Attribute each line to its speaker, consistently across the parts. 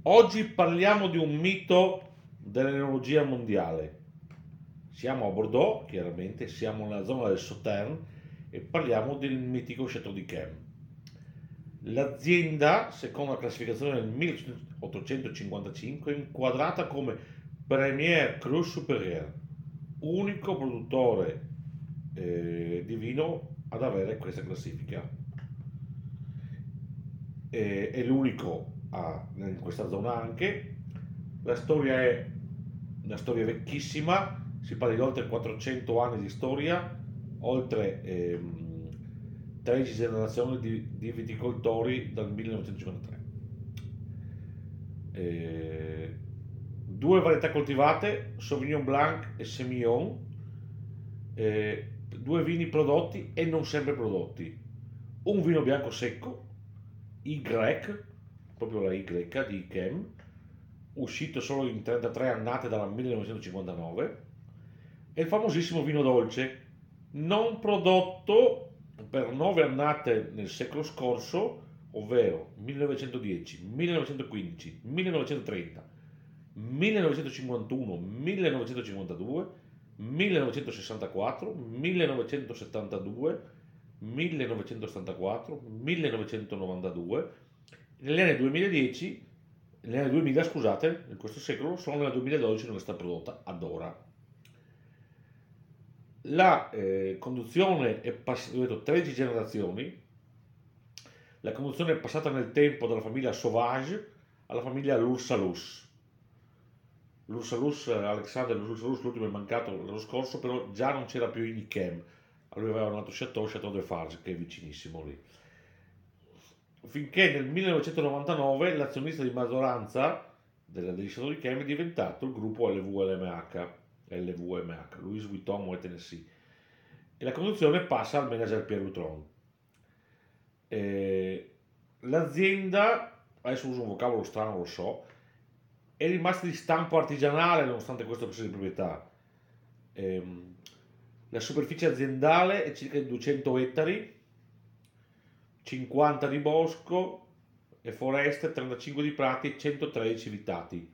Speaker 1: Oggi parliamo di un mito dell'enologia mondiale. Siamo a Bordeaux, chiaramente, siamo nella zona del Sauternes e parliamo del mitico Château d'Yquem. L'azienda, secondo la classificazione del 1855, è inquadrata come Premier Cru Supérieur, unico produttore di vino ad avere questa classifica. È l'unico in questa zona anche. La storia è una storia vecchissima, si parla di oltre 400 anni di storia, oltre 13 generazioni di viticoltori dal 1953. Due varietà coltivate, Sauvignon Blanc e Semillon, due vini prodotti e non sempre prodotti. Un vino bianco secco, Y, proprio la Y di Yquem, uscito solo in 33 annate dal 1959, e il famosissimo vino dolce, non prodotto per 9 annate nel secolo scorso, ovvero 1910, 1915, 1930, 1951, 1952, 1964, 1972, 1974, 1992, negli anni 2010, negli anni 2000, scusate, in questo secolo, solo nel 2012 non è stata prodotta ad ora. La conduzione è passata, ho detto, 13 generazioni. La conduzione è passata nel tempo dalla famiglia Sauvage alla famiglia Lursalus. Alexander Lursalus, l'ultimo è mancato l'anno scorso, però già non c'era più in Yquem. Lui aveva un altro Château de Farge, che è vicinissimo lì. Finché nel 1999 l'azionista di maggioranza degli Château d'Yquem è diventato il gruppo LVMH, Louis Vuitton Moet Hennessy, e la conduzione passa al manager Pierre Lutron. L'azienda, adesso uso un vocabolo strano, lo so, è rimasta di stampo artigianale nonostante questo processo di proprietà. La superficie aziendale è circa di 200 ettari, 50 di bosco e foreste, 35 di prati e 113 vitati.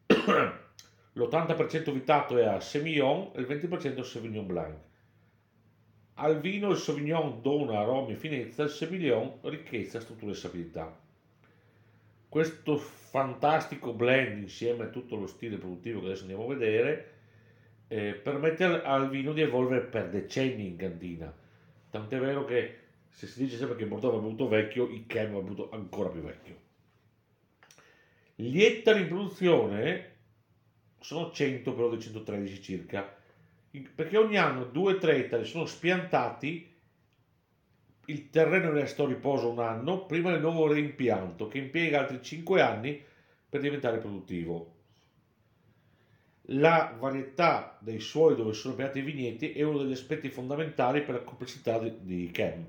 Speaker 1: L'80% vitato è a Semillon e il 20% a Sauvignon Blanc. Al vino il Sauvignon dona aromi e finezza, il Semillon ricchezza, struttura e sapidità. Questo fantastico blend, insieme a tutto lo stile produttivo che adesso andiamo a vedere, permette al vino di evolvere per decenni in cantina. Tant'è vero che se si dice sempre che Bordeaux va bevuto vecchio, Yquem va bevuto ancora più vecchio. Gli ettari in produzione sono 100, però di 113 circa, perché ogni anno 2-3 ettari sono spiantati, il terreno resta a riposo un anno prima del nuovo reimpianto, che impiega altri 5 anni per diventare produttivo. La varietà dei suoli dove sono piantati i vigneti è uno degli aspetti fondamentali per la complessità di Yquem.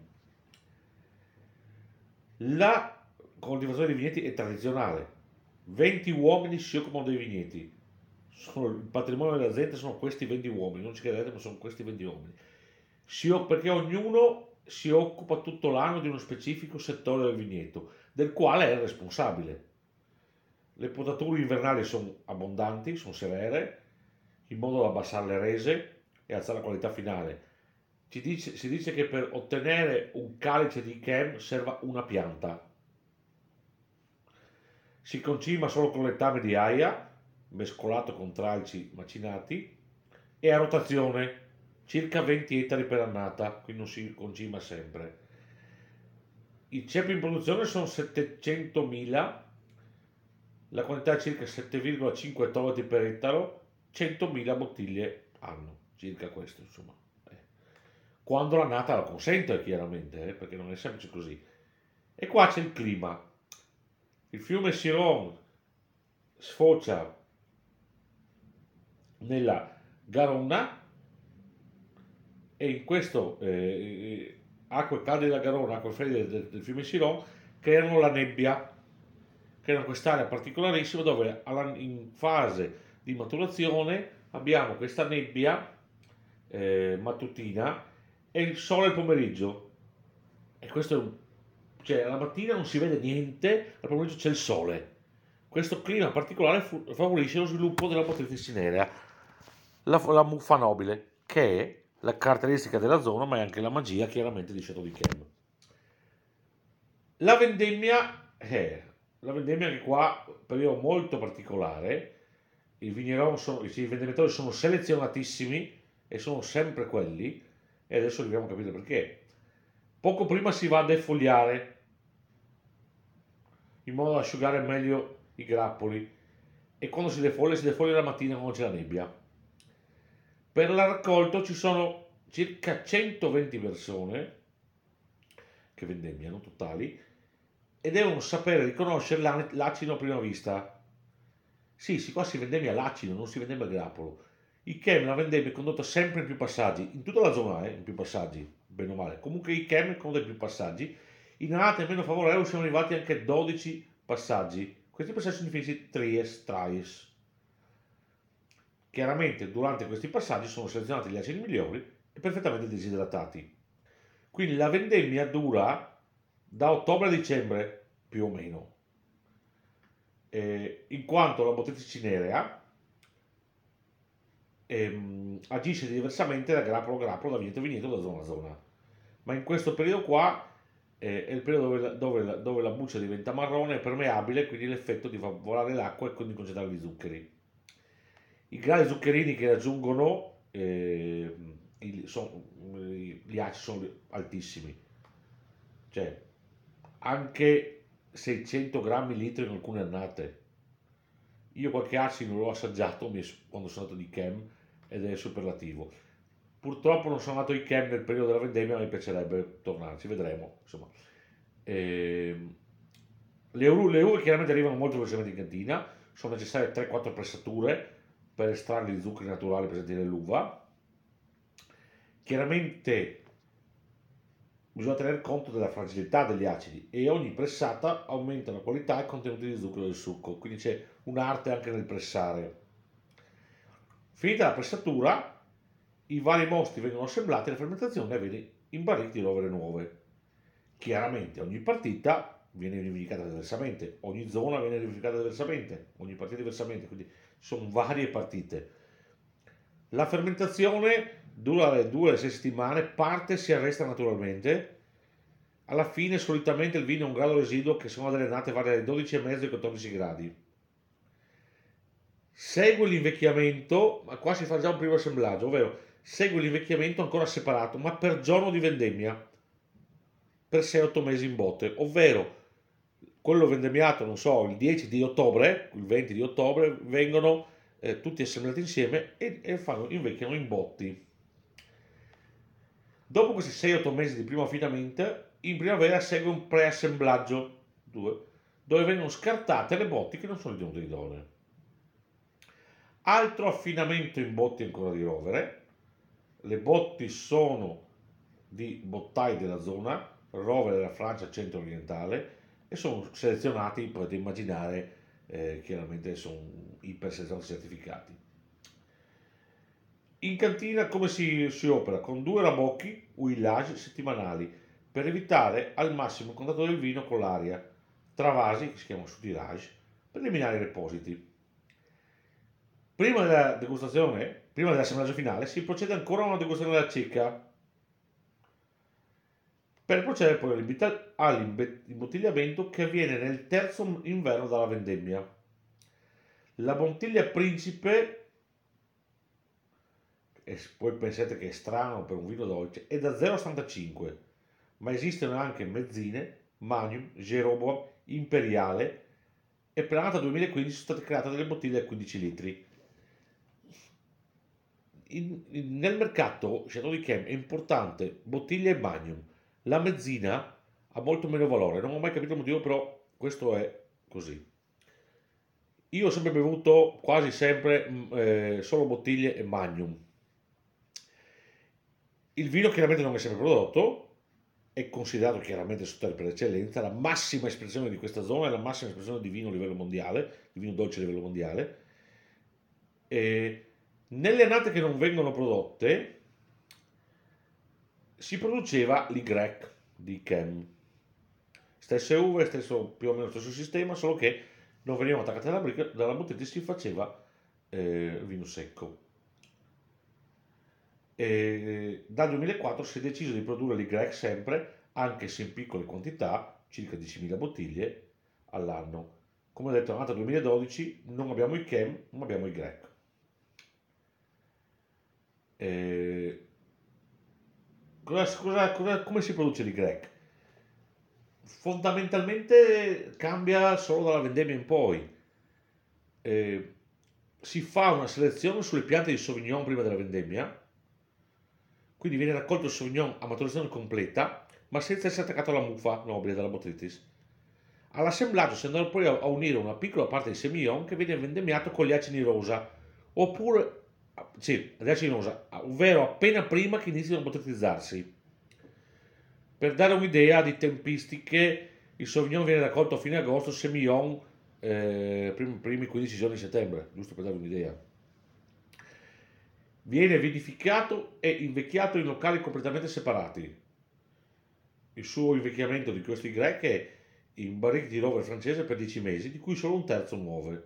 Speaker 1: La coltivazione dei vigneti è tradizionale. 20 uomini si occupano dei vigneti. Il patrimonio dell'azienda sono questi 20 uomini, non ci credete, ma sono questi 20 uomini. Perché ognuno si occupa tutto l'anno di uno specifico settore del vigneto, del quale è il responsabile. Le potature invernali sono abbondanti, sono severe, in modo da abbassare le rese e alzare la qualità finale. Si dice che per ottenere un calice di Yquem serva una pianta. Si concima solo con letame di aia, mescolato con tralci macinati, e a rotazione, circa 20 ettari per annata, quindi non si concima sempre. I ceppi in produzione sono 700.000, la quantità è circa 7,5 ettolitri per ettaro, 100.000 bottiglie anno, circa questo insomma. Quando l'annata lo consente chiaramente, perché non è semplice così. E qua c'è il clima. Il fiume Siron sfocia nella Garonna e in questo acque calde della Garonna, acque fredde del fiume Siron creano la nebbia, creano quest'area particolarissima dove in fase di maturazione abbiamo questa nebbia mattutina e il sole al pomeriggio, e questo è cioè la mattina non si vede niente, al pomeriggio c'è il sole, Questo clima particolare favorisce lo sviluppo della motrice cinerea, la muffa nobile, che è la caratteristica della zona, ma è anche la magia chiaramente di Chateau d'Yquem. La vendemmia la vendemmia anche qua, periodo molto particolare, i i vendemmiatori sono selezionatissimi e sono sempre quelli, e adesso dobbiamo capire perché. Poco prima si va a defogliare, in modo da asciugare meglio i grappoli, e quando si defoglia la mattina quando c'è la nebbia. Per la raccolta ci sono circa 120 persone che vendemmiano totali e devono sapere riconoscere l'acino a prima vista. Sì, qua si vendemmia l'acino, non si vendemmia il grappolo. Il chem la vendemmia è condotta sempre in più passaggi, in tutta la zona, in più passaggi, bene o male. Comunque il chem conta in più passaggi. In annate meno favorevoli siamo arrivati anche a 12 passaggi. Questi passaggi sono definiti tries. Chiaramente durante questi passaggi sono selezionati gli acidi migliori e perfettamente disidratati. Quindi la vendemmia dura da ottobre a dicembre, più o meno, in quanto la bottiglia cinerea agisce diversamente da grappolo a grappolo, da vigneto a vigneto, da zona a zona. Ma in questo periodo qua è il periodo dove la buccia diventa marrone e permeabile, quindi l'effetto di far volare l'acqua e quindi concentrare gli zuccheri. I gradi zuccherini che raggiungono gli acidi sono altissimi, cioè anche 600 grammi litro in alcune annate. Io qualche acido l'ho assaggiato quando sono andato di Chem ed è superlativo. Purtroppo non sono andato di Chem nel periodo della vendemmia, ma mi piacerebbe tornarci, vedremo. Insomma. Le uve chiaramente arrivano molto velocemente in cantina, sono necessarie 3-4 pressature per estrarre gli zuccheri naturali presenti nell'uva. Chiaramente bisogna tener conto della fragilità degli acidi e ogni pressata aumenta la qualità e il contenuto di zucchero del succo, quindi c'è un'arte anche nel pressare. Finita la pressatura, i vari mosti vengono assemblati e la fermentazione avviene in barrique di rovere nuove. Chiaramente ogni partita viene vinificata diversamente, ogni zona viene vinificata diversamente, ogni partita diversamente, quindi sono varie partite. La fermentazione dura le 2-6 settimane, parte e si arresta naturalmente. Alla fine solitamente il vino ha un grado residuo che secondo delle annate varia dai 12,5 ai 14 gradi. Segue l'invecchiamento, ma qua si fa già un primo assemblaggio, ovvero segue l'invecchiamento ancora separato, ma per giorno di vendemmia, per 6-8 mesi in botte, ovvero quello vendemmiato, non so, il 10 di ottobre, il 20 di ottobre, vengono tutti assemblati insieme e invecchiano in botti. Dopo questi 6-8 mesi di primo affinamento, in primavera segue un preassemblaggio dove vengono scartate le botti che non sono ritenute idonee. Altro affinamento in botti ancora di rovere. Le botti sono di bottai della zona, rovere della Francia centro-orientale, e sono selezionati, potete immaginare, chiaramente sono iperselezionati certificati. In cantina come si opera? Con 2 rabocchi, uillage settimanali, per evitare al massimo il contatto del vino con l'aria, travasi, che si chiamano soutirage, per eliminare i repositi. Prima della degustazione, prima dell'assemblaggio finale, si procede ancora a una degustazione della cecca, per procedere poi all'imbottigliamento che avviene nel terzo inverno dalla vendemmia. La bottiglia principe, e poi pensate che è strano per un vino dolce, è da 0,75, ma esistono anche mezzine, Magnum, Jeroboam, Imperiale, e per l'annata 2015 sono state create delle bottiglie a 15 litri. Nel mercato Chateau d'Yquem è importante bottiglia e Magnum. La mezzina ha molto meno valore, non ho mai capito il motivo, però questo è così. Io ho sempre bevuto quasi sempre solo bottiglie e Magnum. Il vino chiaramente non è sempre prodotto, è considerato chiaramente Sauterre per eccellenza, la massima espressione di questa zona è la massima espressione di vino a livello mondiale, di vino dolce a livello mondiale. Nelle annate che non vengono prodotte si produceva l'Y di Chem, stesse uve, più o meno stesso sistema, solo che non venivano attaccate dalla bottiglia e si faceva vino secco. E dal 2004 si è deciso di produrre l'Y sempre, anche se in piccole quantità, circa 10.000 bottiglie all'anno. Come ho detto, è nata nel 2012, non abbiamo i Chem, ma abbiamo i Grec. Eh, come si produce l'Y? Fondamentalmente cambia solo dalla vendemmia in poi. Eh, si fa una selezione sulle piante di Sauvignon prima della vendemmia, quindi viene raccolto il Sauvignon a maturazione completa, ma senza essere attaccato alla muffa nobile della botrytis. All'assemblaggio si andrà poi a unire una piccola parte di Semillon che viene vendemmiato con gli acini rosa, oppure, sì, gli acini rosa, ovvero appena prima che iniziano a botritizzarsi. Per dare un'idea di tempistiche, il Sauvignon viene raccolto a fine agosto, Semillon primi 15 giorni di settembre, giusto per dare un'idea. Viene vinificato e invecchiato in locali completamente separati. Il suo invecchiamento di questi grec è in barrique di rover francese per 10 mesi, di cui solo un terzo nuove.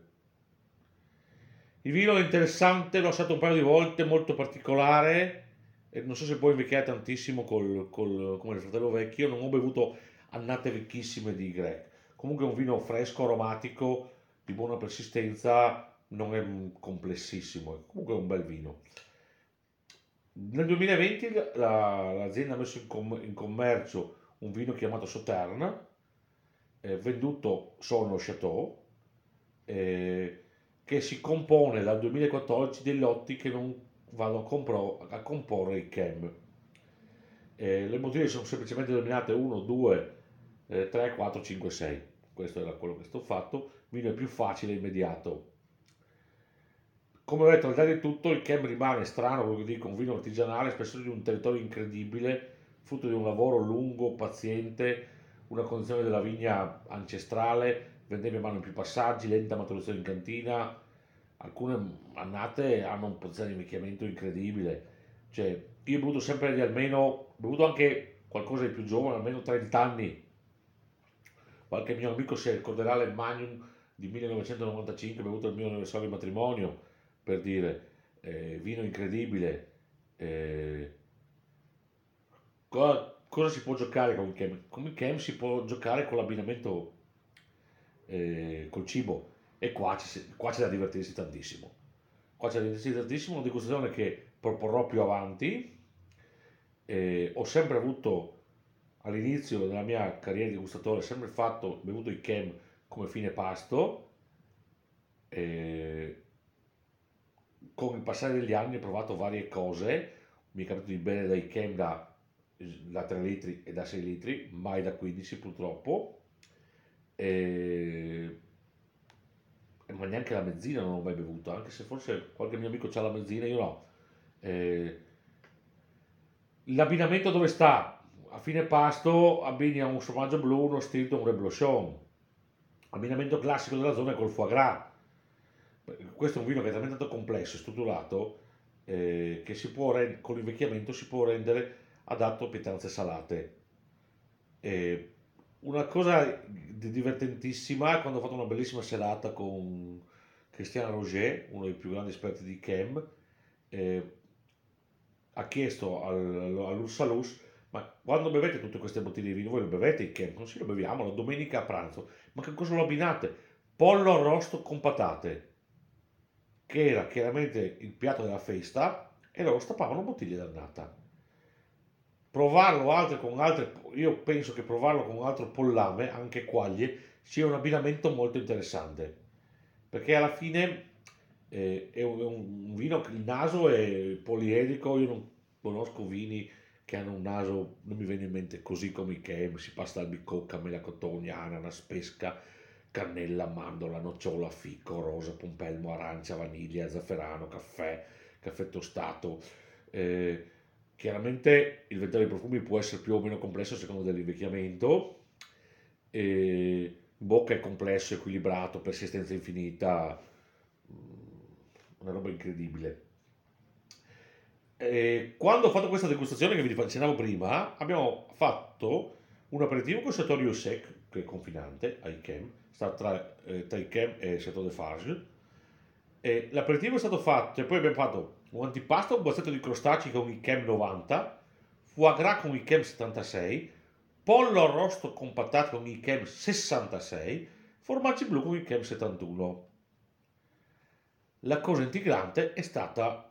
Speaker 1: Il vino è interessante, l'ho assato un paio di volte, molto particolare, e non so se può invecchiare tantissimo come il fratello vecchio, non ho bevuto annate vecchissime di grec. Comunque è un vino fresco, aromatico, di buona persistenza, non è complessissimo, comunque è un bel vino. Nel 2020 l'azienda ha messo in commercio un vino chiamato Sauterne, venduto solo nello Chateau, che si compone dal 2014 dei lotti che non vanno a comporre il Chem. Le bottiglie sono semplicemente denominate 1, 2, 3, 4, 5, 6. Questo era quello che sto fatto. Il vino è più facile e immediato. Come ho detto, al di di tutto, il Chem rimane strano, quello che dico, un vino artigianale, spesso di un territorio incredibile, frutto di un lavoro lungo, paziente, una condizione della vigna ancestrale, vendemmia a mano in più passaggi, lenta maturazione in cantina. Alcune annate hanno un potenziale di invecchiamento incredibile. Cioè, io ho bevuto sempre di almeno, ho bevuto anche qualcosa di più giovane, almeno 30 anni. Qualche mio amico si ricorderà il Magnum di 1995, bevuto al mio anniversario di matrimonio, per dire, vino incredibile. eh, cosa si può giocare con il Chem? Con il Chem si può giocare con l'abbinamento col cibo e qua c'è da divertirsi tantissimo. Qua c'è da divertirsi tantissimo, una degustazione che proporrò più avanti. Ho sempre avuto all'inizio della mia carriera di degustatore, sempre bevuto il Chem come fine pasto. eh, con il passare degli anni ho provato varie cose, mi è capitato di bere dai Chem da 3 litri e da 6 litri, mai da 15 purtroppo, e, ma neanche la mezzina non l'ho mai bevuta, anche se forse qualche mio amico ha la mezzina, io no. Eh, l'abbinamento dove sta? A fine pasto abbini a un formaggio blu, uno stilton, un reblochon. Abbinamento classico della zona è col foie gras. Questo è un vino che è talmente tanto complesso e strutturato che con l'invecchiamento si può rendere adatto a pietanze salate. E una cosa divertentissima è quando ho fatto una bellissima serata con Christian Roger, uno dei più grandi esperti di Chem, eh, ha chiesto all'Ursalus, ma quando bevete tutte queste bottiglie di vino, voi lo bevete il Chem? Non sì, lo beviamo la domenica a pranzo, ma che cosa lo abbinate? Pollo arrosto con patate, che era chiaramente il piatto della festa, e loro stappavano bottiglie d'annata. Io penso che provarlo con un altro pollame, anche quaglie, sia un abbinamento molto interessante, perché alla fine è un vino che il naso è poliedrico, io non conosco vini che hanno un naso, non mi viene in mente così come i Chem, si passa albicocca, mela cotogna, ananas, pesca, cannella, mandorla, nocciola, fico, rosa, pompelmo, arancia, vaniglia, zafferano, caffè tostato. Eh, Chiaramente il ventaglio dei profumi può essere più o meno complesso a seconda dell'invecchiamento. In bocca è complesso, equilibrato, persistenza infinita, una roba incredibile. Quando ho fatto questa degustazione che vi accennavo prima, abbiamo fatto un aperitivo con Sartorio Sec, che è confinante ai Chem, sta tra i Chem e il Château de Farges. E l'aperitivo è stato fatto, e poi abbiamo fatto un antipasto, un bozzetto di crostacei con i Chem 90, foie gras con i Chem 76, pollo arrosto con patate con i Chem 66, formaggi blu con i Chem 71. La cosa integrante è stata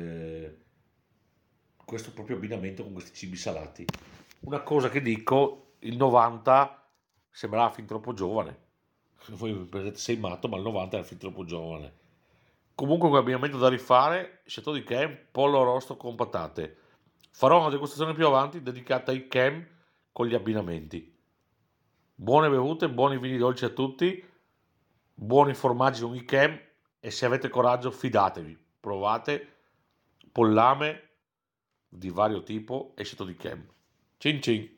Speaker 1: questo proprio abbinamento con questi cibi salati. Una cosa che dico, il 90 sembrava fin troppo giovane. Voi mi prendete, sei matto, ma il 90 era fin troppo giovane. Comunque un abbinamento da rifare, Chateau di Chem, pollo arrosto con patate. Farò una degustazione più avanti dedicata ai Chem con gli abbinamenti. Buone bevute, buoni vini dolci a tutti, buoni formaggi con i Chem e se avete coraggio fidatevi, provate pollame di vario tipo e Chateau di Chem. Cin cin!